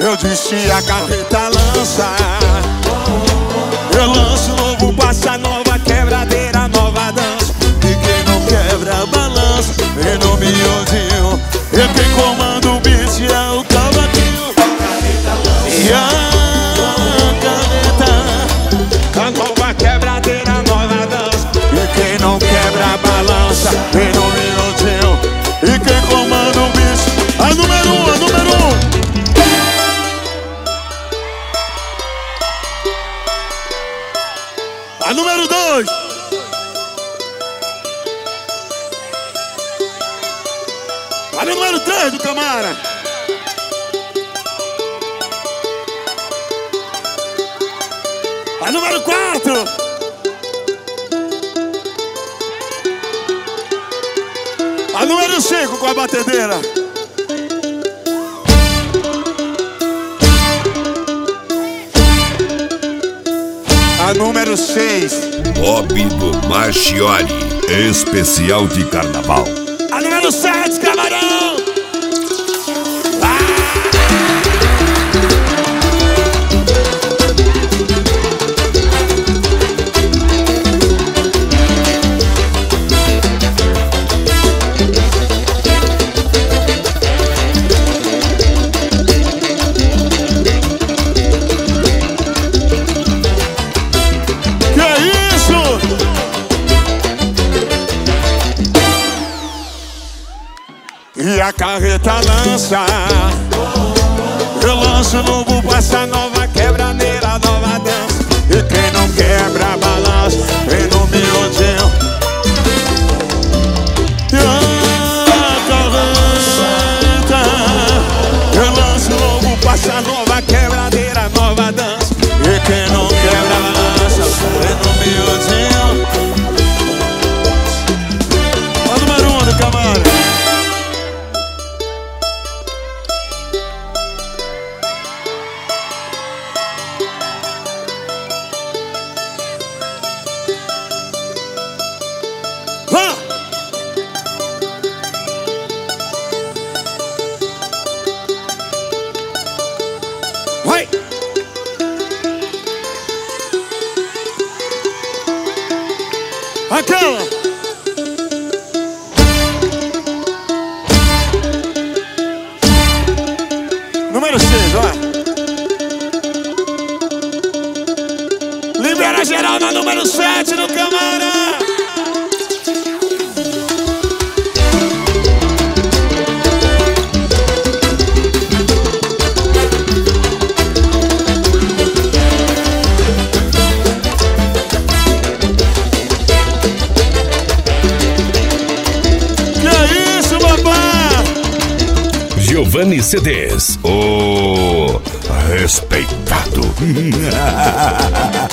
Eu disse a carreta lança. Eu lanço novo passo, nova quebradeira, nova dança. E quem não quebra balança, vem no miudinho. E quem comanda o beat é o cavaquinho. E a carreta, a nova quebradeira, nova dança. E quem não quebra balança, vem no miudinho. E quem comanda o beat, a número 1, a número 1. A número 2. A número 3 do Camara. A número 4. A número 5 com a batedeira. A número 6. Bob do Marchiori, especial de carnaval. A número 7, Camarão. E a carreta lança. Eu lanço novo passa, nova quebradeira, nova dança. E quem não quebra balança, vem no miudinho. E a carreta, eu lanço novo passa, nova quebradeira, nova dança. E quem não quebra balança, vem no miudinho. O número 1 do Camara. Vai! Aquela! Número 6, ó! Libera geral na número 7 no Camara! Giovanni CDs, o respeitado.